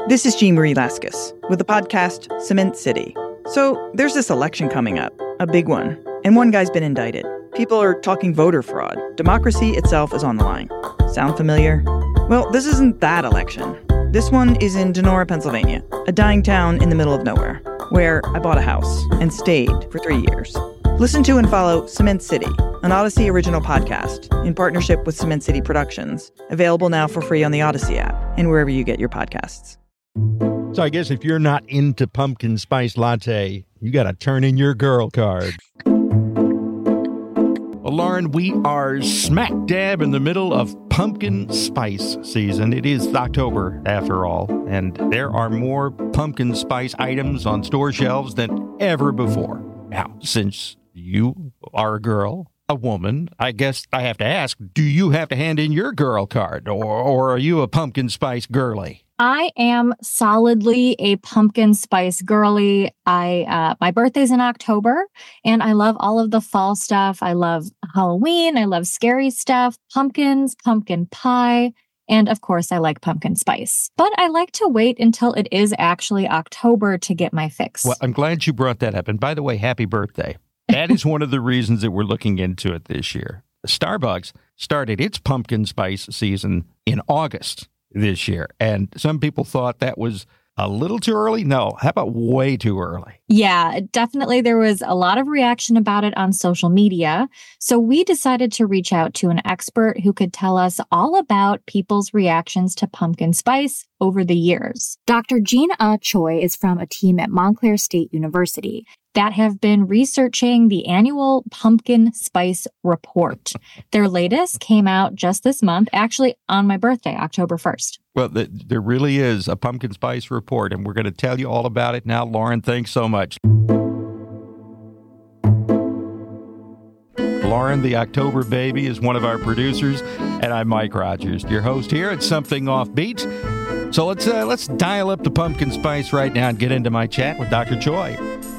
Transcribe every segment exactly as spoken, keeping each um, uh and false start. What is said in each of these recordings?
This is Jean Marie Laskus with the podcast Cement City. So there's this election coming up, a big one, and one guy's been indicted. People are talking voter fraud. Democracy itself is on the line. Sound familiar? Well, this isn't that election. This one is in Donora, Pennsylvania, a dying town in the middle of nowhere, where I bought a house and stayed for three years. Listen to and follow Cement City, an Odyssey original podcast in partnership with Cement City Productions, available now for free on the Odyssey app and wherever you get your podcasts. So I guess if you're not into pumpkin spice latte, you got to turn in your girl card. Well, Lauren, we are smack dab in the middle of pumpkin spice season. It is October, after all, and there are more pumpkin spice items on store shelves than ever before. Now, since you are a girl, a woman, I guess I have to ask, do you have to hand in your girl card, or, or are you a pumpkin spice girly? I am solidly a pumpkin spice girly. I uh, my birthday's in October, and I love all of the fall stuff. I love Halloween. I love scary stuff, pumpkins, pumpkin pie, and of course, I like pumpkin spice. But I like to wait until it is actually October to get my fix. Well, I'm glad you brought that up. And by the way, happy birthday. That is one of the reasons that we're looking into it this year. Starbucks started its pumpkin spice season in August this year. And some people thought that was a little too early. No, how about way too early? Yeah, definitely. There was a lot of reaction about it on social media. So we decided to reach out to an expert who could tell us all about people's reactions to pumpkin spice over the years. Doctor Jean-Ah Choi is from a team at Montclair State University that have been researching the annual Pumpkin Spice Report. Their latest came out just this month, actually on my birthday, October first. Well, the, there really is a Pumpkin Spice Report, and we're going to tell you all about it now. Lauren, thanks so much. Lauren, the October baby, is one of our producers, and I'm Mike Rogers, your host here at Something Offbeat. So let's uh, let's dial up the pumpkin spice right now and get into my chat with Doctor Choi.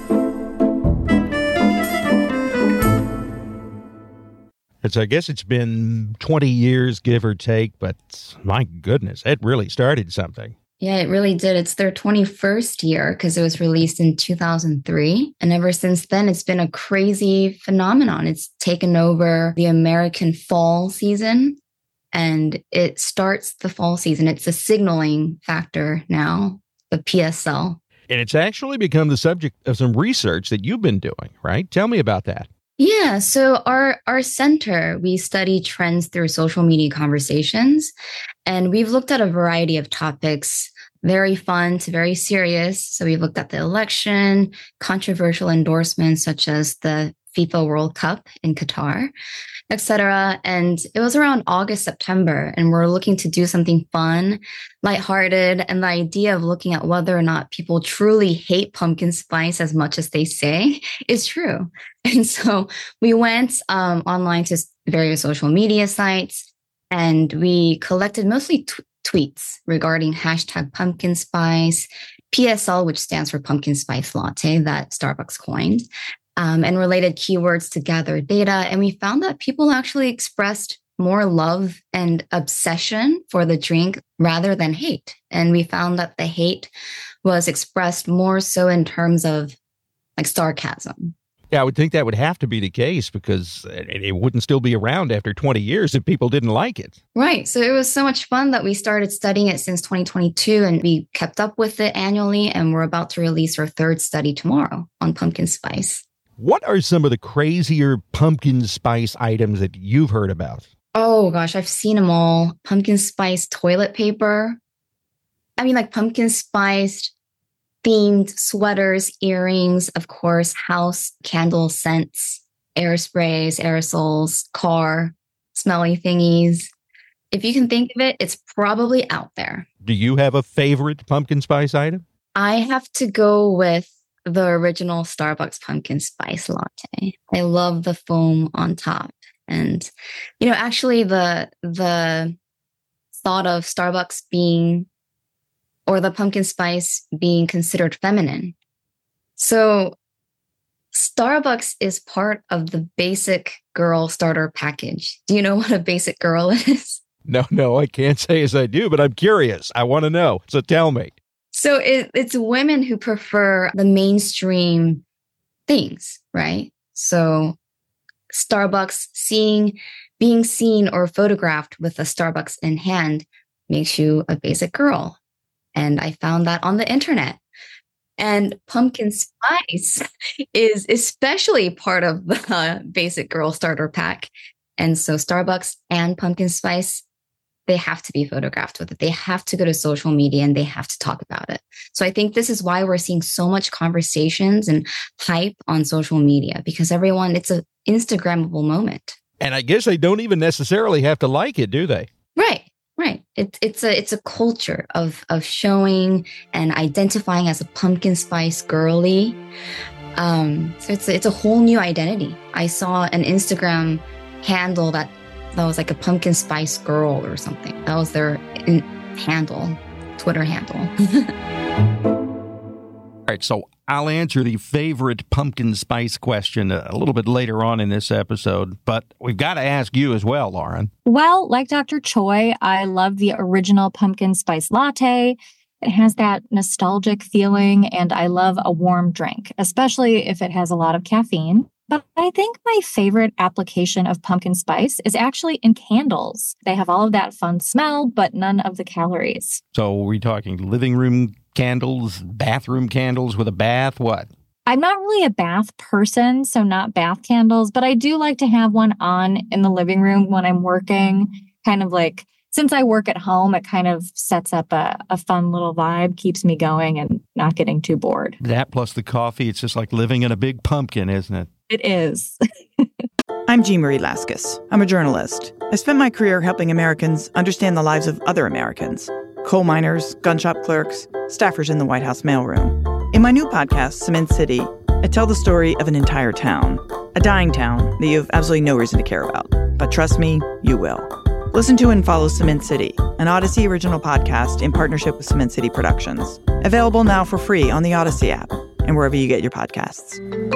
It's, I guess it's been twenty years, give or take, but my goodness, it really started something. Yeah, it really did. It's their twenty-first year because it was released in two thousand three. And ever since then, it's been a crazy phenomenon. It's taken over the American fall season, and it starts the fall season. It's a signaling factor now, the P S L. And it's actually become the subject of some research that you've been doing, right? Tell me about that. Yeah, so our, our center, we study trends through social media conversations, and we've looked at a variety of topics, very fun to very serious. So we've looked at the election, controversial endorsements such as the FIFA World Cup in Qatar, et cetera. And it was around August, September, and we're looking to do something fun, lighthearted, and the idea of looking at whether or not people truly hate pumpkin spice as much as they say is true. And so we went um, online to various social media sites, and we collected mostly t- tweets regarding hashtag pumpkin spice, P S L, which stands for pumpkin spice latte that Starbucks coined, Um, and related keywords to gather data. And we found that people actually expressed more love and obsession for the drink rather than hate. And we found that the hate was expressed more so in terms of like sarcasm. Yeah, I would think that would have to be the case because it, it wouldn't still be around after twenty years if people didn't like it. Right. So it was so much fun that we started studying it since twenty twenty-two, and we kept up with it annually. And we're about to release our third study tomorrow on pumpkin spice. What are some of the crazier pumpkin spice items that you've heard about? Oh, gosh, I've seen them all. Pumpkin spice toilet paper. I mean, like pumpkin spiced themed sweaters, earrings, of course, house candle scents, air sprays, aerosols, car, smelly thingies. If you can think of it, it's probably out there. Do you have a favorite pumpkin spice item? I have to go with the original Starbucks pumpkin spice latte. I love the foam on top. And, you know, actually the the thought of Starbucks being, or the pumpkin spice being considered feminine. So Starbucks is part of the basic girl starter package. Do you know what a basic girl is? No, no, I can't say as I do, but I'm curious. I want to know. So tell me. So it, it's women who prefer the mainstream things, right? So Starbucks, seeing, being seen or photographed with a Starbucks in hand makes you a basic girl. And I found that on the internet. And pumpkin spice is especially part of the basic girl starter pack. And so Starbucks and pumpkin spice, they have to be photographed with it. They have to go to social media and they have to talk about it. So I think this is why we're seeing so much conversations and hype on social media, because everyone, it's an Instagrammable moment. And I guess they don't even necessarily have to like it, do they? Right. Right. It's it's a it's a culture of of showing and identifying as a pumpkin spice girly. Um, so it's a, it's a whole new identity. I saw an Instagram handle that that was like a pumpkin spice girl or something. That was their in, handle, Twitter handle. All right, so I'll answer the favorite pumpkin spice question a little bit later on in this episode, but we've got to ask you as well, Lauren. Well, like Doctor Choi, I love the original pumpkin spice latte. It has that nostalgic feeling, and I love a warm drink, especially if it has a lot of caffeine. But I think my favorite application of pumpkin spice is actually in candles. They have all of that fun smell, but none of the calories. So are we talking living room candles, bathroom candles with a bath? What? I'm not really a bath person, so not bath candles, but I do like to have one on in the living room when I'm working. Kind of like, since I work at home, it kind of sets up a, a fun little vibe, keeps me going and not getting too bored. That plus the coffee, it's just like living in a big pumpkin, isn't it? It is. I'm Jean Marie Laskus. I'm a journalist. I spent my career helping Americans understand the lives of other Americans. Coal miners, gun shop clerks, staffers in the White House mailroom. In my new podcast, Cement City, I tell the story of an entire town. A dying town that you have absolutely no reason to care about. But trust me, you will. Listen to and follow Cement City, an Odyssey original podcast in partnership with Cement City Productions. Available now for free on the Odyssey app and wherever you get your podcasts.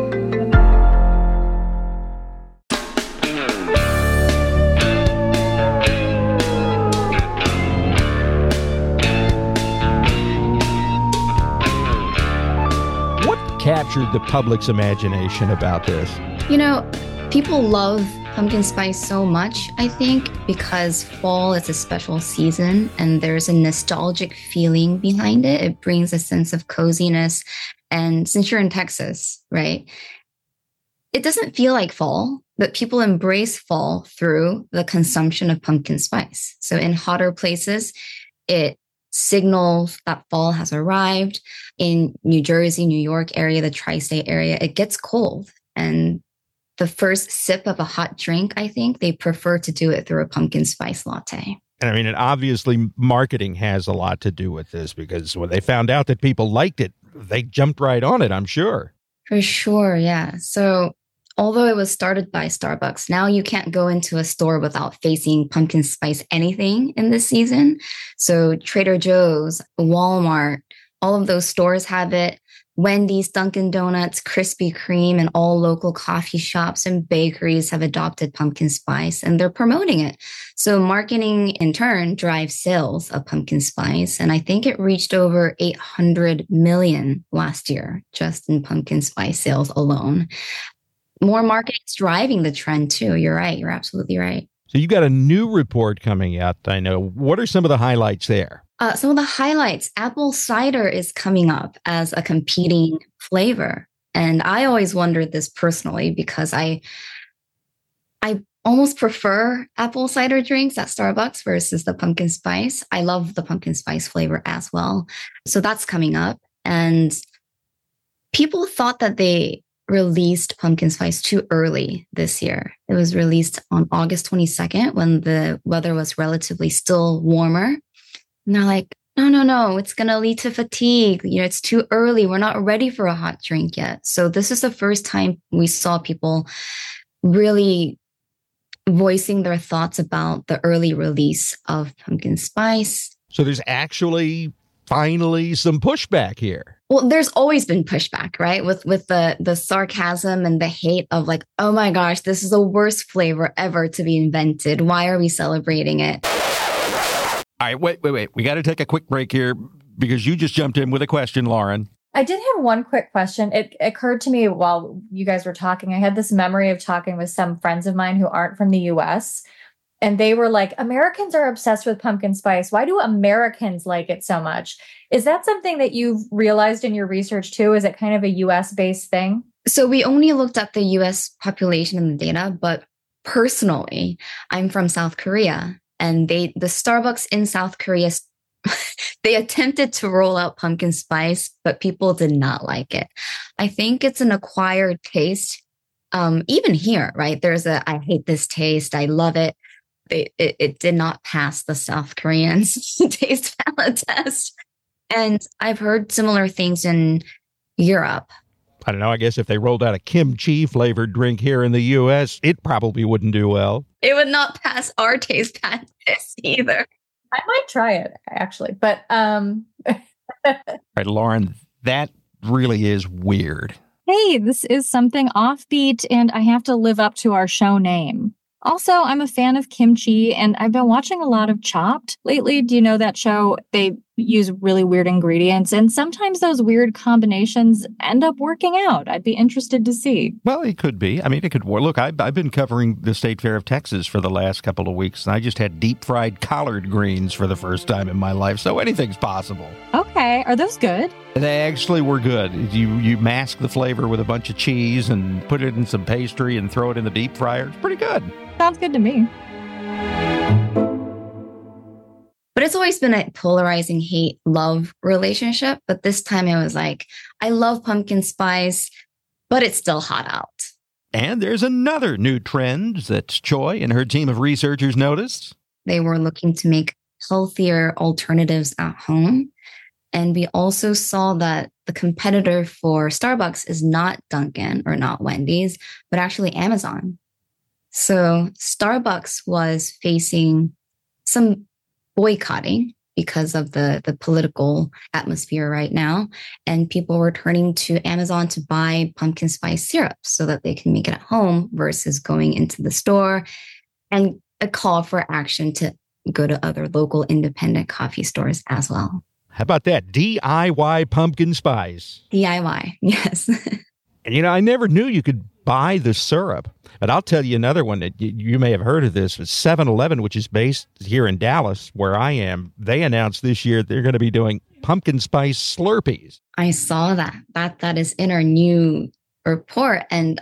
Captured the public's imagination about this? You know, people love pumpkin spice so much, I think, because fall is a special season and there's a nostalgic feeling behind it. It brings a sense of coziness. And since you're in Texas, right, it doesn't feel like fall, but people embrace fall through the consumption of pumpkin spice. So in hotter places, it signals that fall has arrived. In New Jersey, New York area, the tri-state area, it gets cold. And the first sip of a hot drink, I think they prefer to do it through a pumpkin spice latte. And I mean, and obviously marketing has a lot to do with this, because when they found out that people liked it, they jumped right on it, I'm sure. For sure, yeah. So although it was started by Starbucks, now you can't go into a store without facing pumpkin spice anything in this season. So Trader Joe's, Walmart, all of those stores have it. Wendy's, Dunkin' Donuts, Krispy Kreme, and all local coffee shops and bakeries have adopted pumpkin spice and they're promoting it. So marketing in turn drives sales of pumpkin spice. And I think it reached over eight hundred million last year just in pumpkin spice sales alone. More marketing is driving the trend too. You're right. You're absolutely right. So you got a new report coming out, I know. What are some of the highlights there? Uh, some of the highlights, apple cider is coming up as a competing flavor. And I always wondered this personally because I, I almost prefer apple cider drinks at Starbucks versus the pumpkin spice. I love the pumpkin spice flavor as well. So that's coming up. And people thought that they released pumpkin spice too early this year. It was released on August twenty-second when the weather was relatively still warmer. And they're like, no, no, no, it's going to lead to fatigue. You know, it's too early. We're not ready for a hot drink yet. So this is the first time we saw people really voicing their thoughts about the early release of pumpkin spice. So there's actually finally some pushback here. Well, there's always been pushback, right? With with the the sarcasm and the hate of like, oh my gosh, this is the worst flavor ever to be invented. Why are we celebrating it? All right, wait, wait, wait. We got to take a quick break here. because you just jumped in with a question, Lauren. I did have one quick question. It occurred to me while you guys were talking. I had this memory of talking with some friends of mine who aren't from the U S, and they were like, Americans are obsessed with pumpkin spice. Why do Americans like it so much? Is that something that you've realized in your research too? Is it kind of a U S-based thing? So we only looked at the U S population in the data, but personally, I'm from South Korea, and they the Starbucks in South Korea, they attempted to roll out pumpkin spice, but people did not like it. I think it's an acquired taste. Um, even here, right? There's a, I hate this taste. I love it. It, it, it did not pass the South Koreans taste palette test. And I've heard similar things in Europe. I don't know. I guess if they rolled out a kimchi flavored drink here in the U S, it probably wouldn't do well. It would not pass our taste palette test either. I might try it, actually. But, um, right, Lauren, that really is weird. Hey, this is something offbeat, and I have to live up to our show name. Also, I'm a fan of kimchi, and I've been watching a lot of Chopped lately. Do you know that show? They use really weird ingredients, and sometimes those weird combinations end up working out. I'd be interested to see. Well, it could be. I mean, it could work. Look, I've, I've been covering the State Fair of Texas for the last couple of weeks, and I just had deep-fried collard greens for the first time in my life, so anything's possible. Okay. Are those good? They actually were good. You you mask the flavor with a bunch of cheese and put it in some pastry and throw it in the deep fryer. It's pretty good. Sounds good to me. But it's always been a polarizing hate-love relationship. But this time it was like, I love pumpkin spice, but it's still hot out. And there's another new trend that Choi and her team of researchers noticed. They were looking to make healthier alternatives at home. And we also saw that the competitor for Starbucks is not Dunkin' or not Wendy's, but actually Amazon. So Starbucks was facing some boycotting because of the, the political atmosphere right now. And people were turning to Amazon to buy pumpkin spice syrup so that they can make it at home versus going into the store, and a call for action to go to other local independent coffee stores as well. How about that? D I Y pumpkin spice. D I Y, yes. And, you know, I never knew you could buy the syrup. But I'll tell you another one that you, you may have heard of this. seven eleven, which is based here in Dallas, where I am, they announced this year they're going to be doing pumpkin spice Slurpees. I saw that. That that is in our new report. And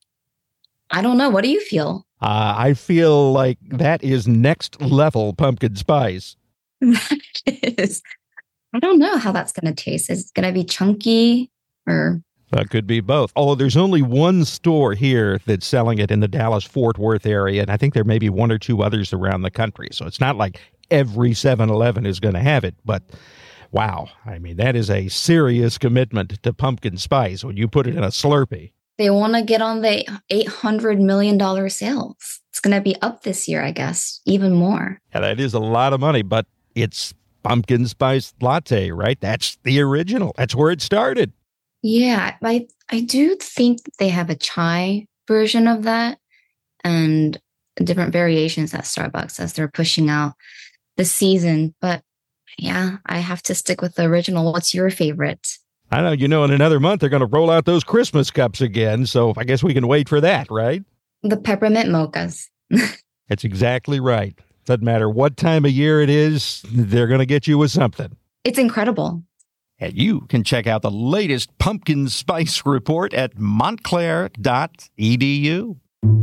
I don't know. What do you feel? Uh, I feel like that is next level pumpkin spice. That is. I don't know how that's going to taste. Is it going to be chunky or? That could be both. Oh, there's only one store here that's selling it in the Dallas-Fort Worth area, and I think there may be one or two others around the country. So it's not like every seven eleven is going to have it, but wow. I mean, that is a serious commitment to pumpkin spice when you put it in a Slurpee. They want to get on the eight hundred million dollars sales. It's going to be up this year, I guess, even more. Yeah, that is a lot of money, but it's pumpkin spice latte, right? That's the original. That's where it started. Yeah, I I do think they have a chai version of that and different variations at Starbucks as they're pushing out the season. But yeah, I have to stick with the original. What's your favorite? I know, you know, in another month, they're going to roll out those Christmas cups again. So I guess we can wait for that, right? The peppermint mochas. That's exactly right. Doesn't matter what time of year it is, they're going to get you with something. It's incredible. And you can check out the latest pumpkin spice report at montclair dot e d u.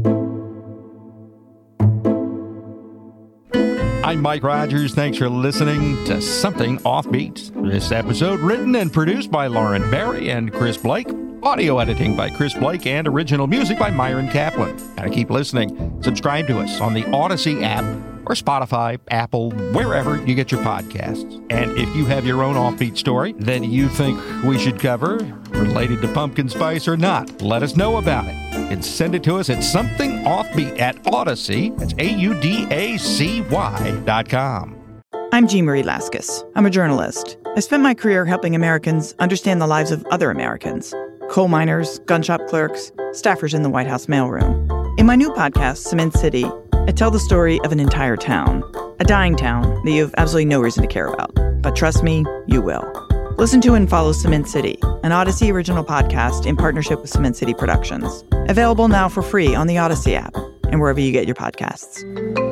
I'm Mike Rogers. Thanks for listening to Something Offbeat. This episode written and produced by Lauren Barry and Chris Blake. Audio editing by Chris Blake and original music by Myron Kaplan. Gotta keep listening. Subscribe to us on the Odyssey app or Spotify, Apple, wherever you get your podcasts. And if you have your own offbeat story that you think we should cover, related to pumpkin spice or not, let us know about it. And send it to us at somethingoffbeat at Odyssey. That's A U D A C Y dot com. I'm Jean Marie Laskus. I'm a journalist. I spent my career helping Americans understand the lives of other Americans. Coal miners, gun shop clerks, staffers in the White House mailroom. In my new podcast, Cement City, I tell the story of an entire town. A dying town that you have absolutely no reason to care about. But but trust me, you will. Listen to and follow Cement City, an Odyssey original podcast in partnership with Cement City Productions. Available now for free on the Odyssey app and wherever you get your podcasts.